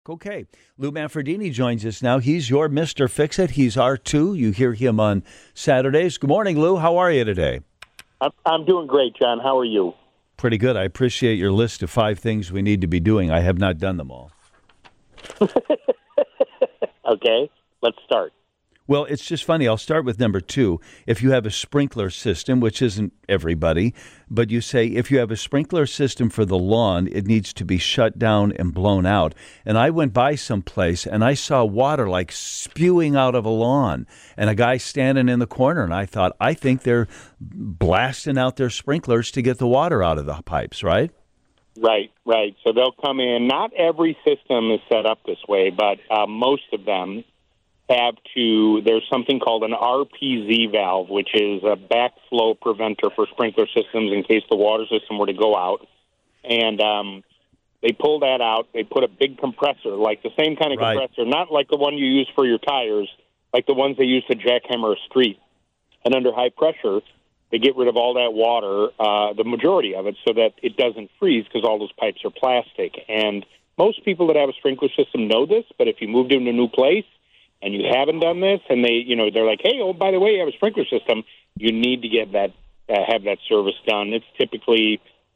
Okay. Lou Manfredini joins us now. He's your Mr. Fix-It. He's R2. You hear him on Saturdays. Good morning, Lou. How are you today? I'm doing great, John. How are you? Pretty good. I appreciate your list of 5 things we need to be doing. I have not done them all. Okay, let's start. Well, it's just funny. I'll start with number 2. If you have a sprinkler system, which isn't everybody, but you say if you have a sprinkler system for the lawn, it needs to be shut down and blown out. And I went by someplace and I saw water like spewing out of a lawn and a guy standing in the corner. And I thought, I think they're blasting out their sprinklers to get the water out of the pipes, right? Right. So they'll come in. Not every system is set up this way, but most of them there's something called an RPZ valve, which is a backflow preventer for sprinkler systems in case the water system were to go out. And they pull that out. They put a big compressor, like the same kind of compressor, not like the one you use for your tires, like the ones they use to jackhammer a street. And under high pressure, they get rid of all that water, the majority of it, so that it doesn't freeze because all those pipes are plastic. And most people that have a sprinkler system know this, but if you moved into a new place, and you haven't done this, and they're like, hey, oh, by the way, you have a sprinkler system, you need to get that, have that service done. It's typically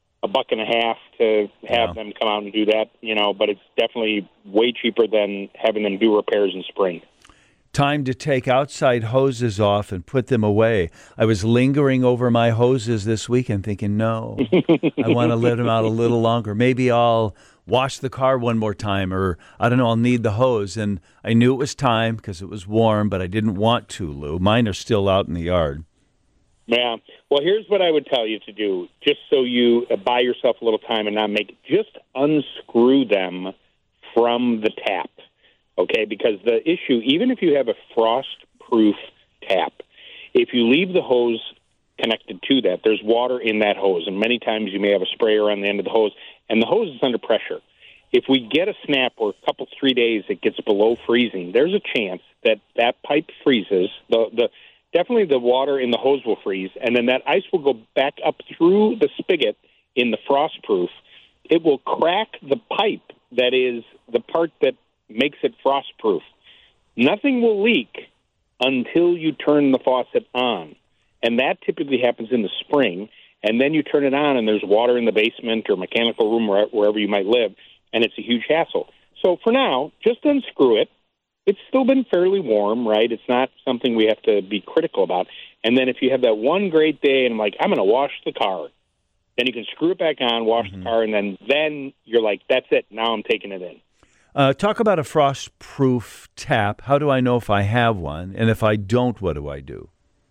$1.50 to have them come out and do that, but it's definitely way cheaper than having them do repairs in spring. Time to take outside hoses off and put them away. I was lingering over my hoses this weekend thinking, no, I want to let them out a little longer. Maybe I'll wash the car one more time, or I don't know, I'll need the hose. And I knew it was time because it was warm, but I didn't want to, Lou. Mine are still out in the yard. Yeah. Well, here's what I would tell you to do, just so you buy yourself a little time and not make it. Just unscrew them from the tap. Okay, because the issue, even if you have a frost-proof tap, if you leave the hose connected to that, there's water in that hose, and many times you may have a sprayer on the end of the hose, and the hose is under pressure. If we get a snap or a couple, 3 days it gets below freezing, there's a chance that that pipe freezes. Definitely the water in the hose will freeze, and then that ice will go back up through the spigot in the frost-proof. It will crack the pipe that is the part that makes it frost-proof. Nothing will leak until you turn the faucet on, and that typically happens in the spring, and then you turn it on and there's water in the basement or mechanical room wherever you might live, and it's a huge hassle. So for now, just unscrew it. It's still been fairly warm, right? It's not something we have to be critical about. And then if you have that one great day and I'm like, I'm going to wash the car, then you can screw it back on, wash the car, and then you're like, that's it. Now I'm taking it in. Talk about a frost-proof tap. How do I know if I have one? And if I don't, what do I do?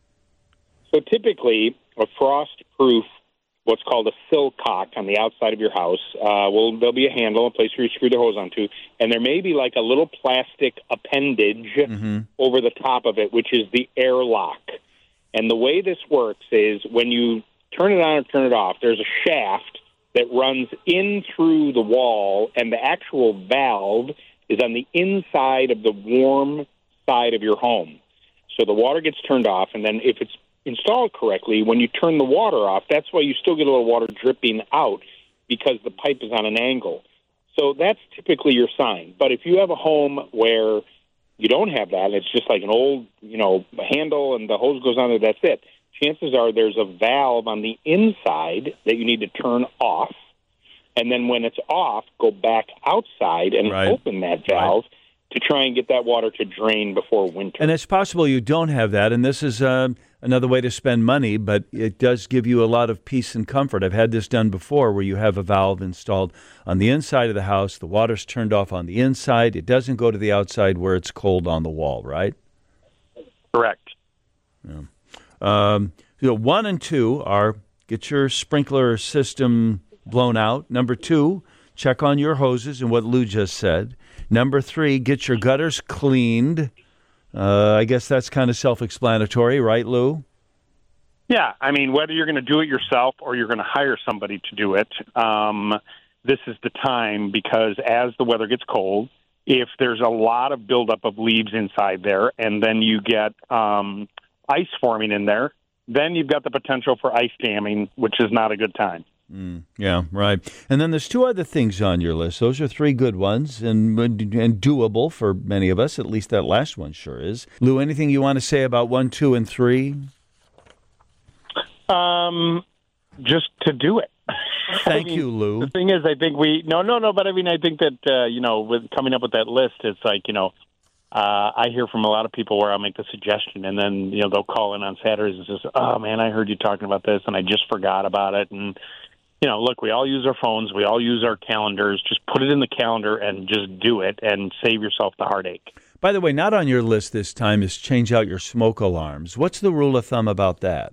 So typically, a frost-proof, what's called a sill cock on the outside of your house, there'll be a handle, a place where you screw the hose onto, and there may be like a little plastic appendage over the top of it, which is the air lock. And the way this works is when you turn it on or turn it off, there's a shaft that runs in through the wall, and the actual valve is on the inside of the warm side of your home. So the water gets turned off, and then if it's installed correctly, when you turn the water off, that's why you still get a little water dripping out because the pipe is on an angle. So that's typically your sign. But if you have a home where you don't have that, it's just like an old, handle and the hose goes on there, that's it. Chances are there's a valve on the inside that you need to turn off, and then when it's off, go back outside and open that valve to try and get that water to drain before winter. And it's possible you don't have that, and this is another way to spend money, but it does give you a lot of peace and comfort. I've had this done before where you have a valve installed on the inside of the house, the water's turned off on the inside, it doesn't go to the outside where it's cold on the wall, right? Correct. Yeah. 1 and 2 are get your sprinkler system blown out. Number 2, check on your hoses and what Lou just said. Number 3, get your gutters cleaned. I guess that's kind of self-explanatory, right, Lou? Yeah, I mean, whether you're going to do it yourself or you're going to hire somebody to do it, this is the time because as the weather gets cold, if there's a lot of buildup of leaves inside there and then you get ice forming in there, then you've got the potential for ice jamming, which is not a good time. Yeah, right. And then there's two other things on your list. Those are three good ones and doable for many of us. At least that last one sure is. Lou, anything you want to say about 1, 2, and 3? Just to do it. Thank you, Lou. The thing is, I think but I mean, I think that, with coming up with that list, it's like, I hear from a lot of people where I'll make the suggestion and then, they'll call in on Saturdays and says, oh man, I heard you talking about this and I just forgot about it. And, look, we all use our phones. We all use our calendars. Just put it in the calendar and just do it and save yourself the heartache. By the way, not on your list this time is change out your smoke alarms. What's the rule of thumb about that?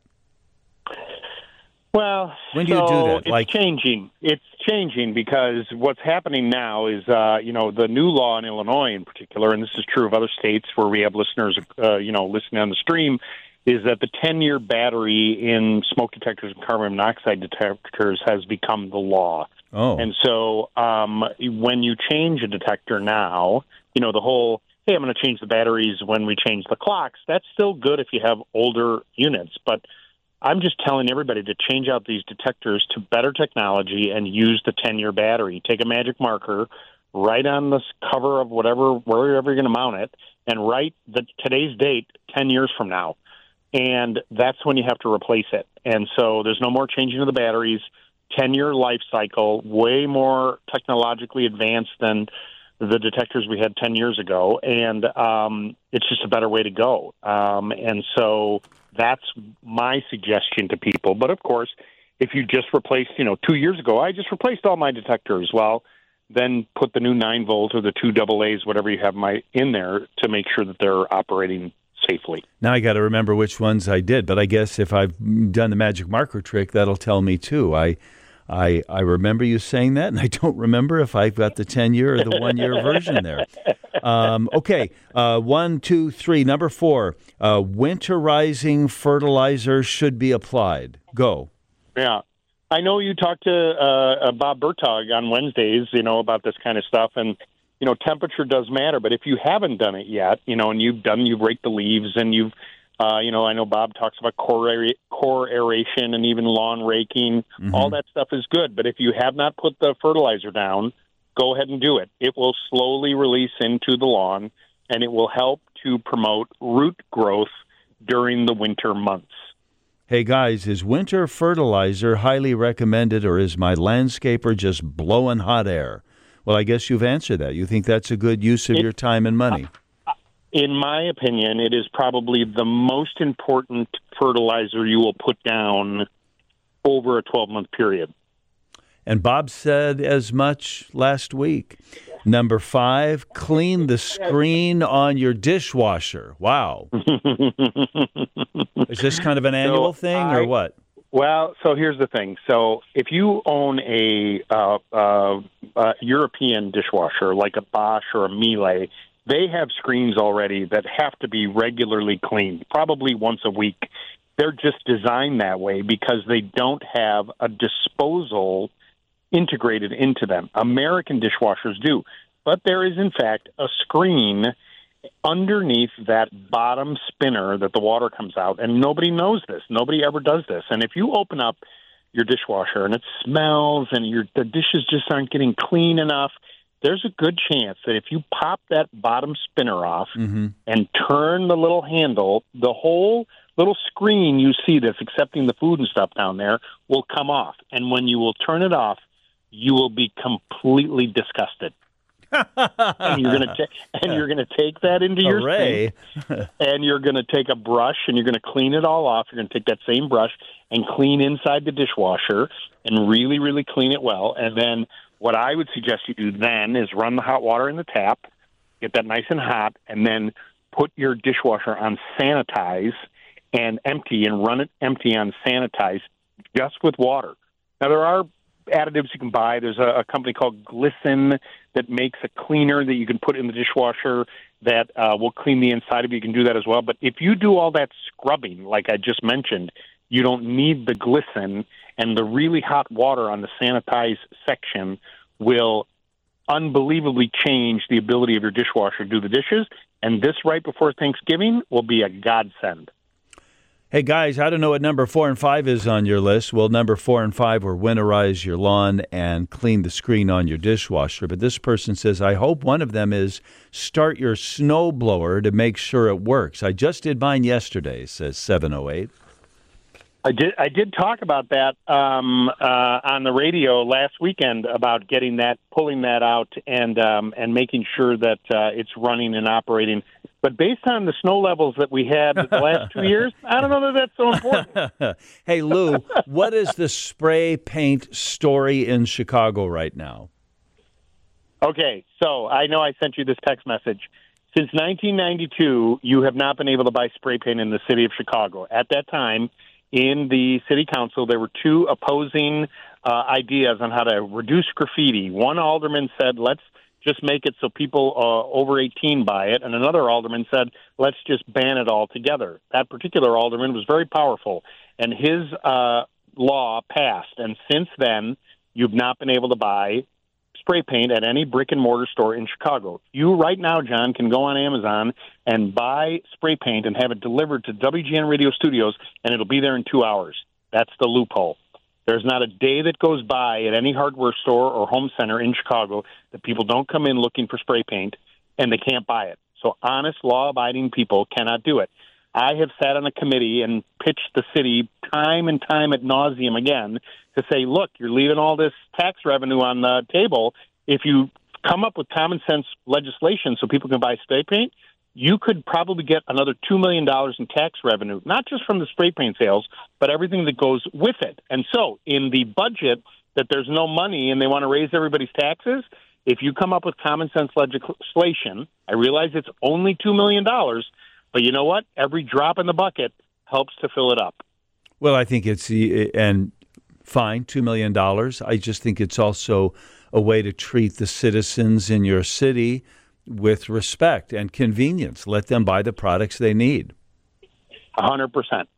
Well, when do you do that? It's changing. It's changing because what's happening now is, the new law in Illinois in particular, and this is true of other states where we have listeners, listening on the stream, is that the 10-year battery in smoke detectors and carbon monoxide detectors has become the law. Oh. And so when you change a detector now, the whole, hey, I'm going to change the batteries when we change the clocks, that's still good if you have older units. But I'm just telling everybody to change out these detectors to better technology and use the 10-year battery. Take a magic marker, write on the cover of wherever you're going to mount it, and write today's date 10 years from now. And that's when you have to replace it. And so there's no more changing of the batteries, 10-year life cycle, way more technologically advanced than the detectors we had 10 years ago. And it's just a better way to go. And so that's my suggestion to people. But, of course, if you just replaced, 2 years ago, I just replaced all my detectors. Well, then put the new 9-volt or the 2 AA's, whatever you have in there, to make sure that they're operating safely. Now I got to remember which ones I did, but I guess if I've done the magic marker trick, that'll tell me too. I remember you saying that, and I don't remember if I've got the 10-year or the 1-year version there. Okay, 1, 2, 3. Number 4, winterizing fertilizer should be applied. Go. Yeah. I know you talked to Bob Bertog on Wednesdays, about this kind of stuff, and temperature does matter, but if you haven't done it yet, and you've raked the leaves and you've, I know Bob talks about core aeration and even lawn raking. Mm-hmm. All that stuff is good, but if you have not put the fertilizer down, go ahead and do it. It will slowly release into the lawn, and it will help to promote root growth during the winter months. Hey, guys, is winter fertilizer highly recommended, or is my landscaper just blowing hot air? Well, I guess you've answered that. You think that's a good use of your time and money? In my opinion, it is probably the most important fertilizer you will put down over a 12-month period. And Bob said as much last week. Number 5, clean the screen on your dishwasher. Wow. Is this kind of an annual thing or what? Well, so here's the thing. So if you own a European dishwasher, like a Bosch or a Miele, they have screens already that have to be regularly cleaned, probably once a week. They're just designed that way because they don't have a disposal integrated into them. American dishwashers do. But there is, in fact, a screen underneath that bottom spinner that the water comes out, and nobody knows this. Nobody ever does this. And if you open up your dishwasher and it smells and the dishes just aren't getting clean enough, there's a good chance that if you pop that bottom spinner off and turn the little handle, the whole little screen you see that's accepting the food and stuff down there will come off. And when you will turn it off, you will be completely disgusted. And you're going to take that into your sink, and you're going to take a brush and you're going to clean it all off. You're going to take that same brush and clean inside the dishwasher and really, really clean it well. And then what I would suggest you do then is run the hot water in the tap, get that nice and hot, and then put your dishwasher on sanitize and empty, and run it empty on sanitize just with water. Now, there are additives you can buy. There's a company called Glisten that makes a cleaner that you can put in the dishwasher that will clean the inside of it. You can do that as well. But if you do all that scrubbing, like I just mentioned, you don't need the Glisten, and the really hot water on the sanitize section will unbelievably change the ability of your dishwasher to do the dishes. And this right before Thanksgiving will be a godsend. Hey, guys, I don't know what number 4 and 5 is on your list. Well, number 4 and 5 were winterize your lawn and clean the screen on your dishwasher. But this person says, I hope one of them is start your snow blower to make sure it works. I just did mine yesterday, says 708. I did talk about that on the radio last weekend about getting that, pulling that out, and making sure that it's running and operating. But based on the snow levels that we had the last 2 years, I don't know that that's so important. Hey, Lou, what is the spray paint story in Chicago right now? Okay, so I know I sent you this text message. Since 1992, you have not been able to buy spray paint in the city of Chicago. At that time, in the city council, there were two opposing ideas on how to reduce graffiti. One alderman said, let's just make it so people over 18 buy it. And another alderman said, let's just ban it altogether. That particular alderman was very powerful, and his law passed. And since then, you've not been able to buy spray paint at any brick-and-mortar store in Chicago. You right now, John, can go on Amazon and buy spray paint and have it delivered to WGN Radio Studios, and it'll be there in 2 hours. That's the loophole. There's not a day that goes by at any hardware store or home center in Chicago that people don't come in looking for spray paint and they can't buy it. So honest, law-abiding people cannot do it. I have sat on a committee and pitched the city time and time ad nauseum again to say, look, you're leaving all this tax revenue on the table. If you come up with common sense legislation so people can buy spray paint, you could probably get another $2 million in tax revenue, not just from the spray paint sales, but everything that goes with it. And so in the budget that there's no money and they want to raise everybody's taxes, if you come up with common sense legislation, I realize it's only $2 million, but you know what? Every drop in the bucket helps to fill it up. Well, I think it's, and fine, $2 million. I just think it's also a way to treat the citizens in your city with respect and convenience. Let them buy the products they need. 100%.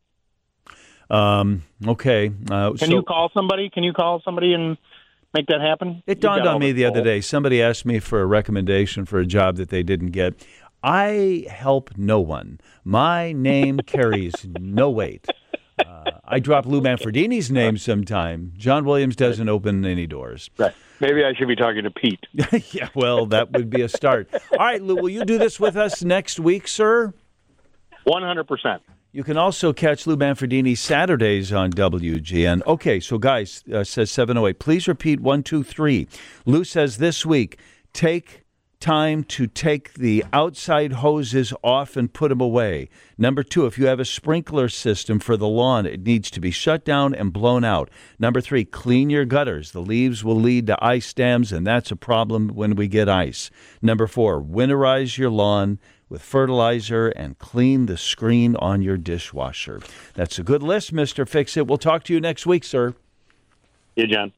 Okay. Can you call somebody? Can you call somebody and make that happen? It dawned on me the other day. Somebody asked me for a recommendation for a job that they didn't get. I help no one. My name carries no weight. I drop Lou Manfredini's name sometime. John Williams doesn't open any doors. Right. Maybe I should be talking to Pete. Yeah, well, that would be a start. All right, Lou, will you do this with us next week, sir? 100%. You can also catch Lou Manfredini Saturdays on WGN. Okay, so guys, says 708, please repeat 1, 2, 3. Lou says this week, take time to take the outside hoses off and put them away. Number 2, if you have a sprinkler system for the lawn, it needs to be shut down and blown out. Number 3, clean your gutters. The leaves will lead to ice dams, and that's a problem when we get ice. Number 4, winterize your lawn with fertilizer and clean the screen on your dishwasher. That's a good list, Mr. Fix-It. We'll talk to you next week, sir. Yeah, John.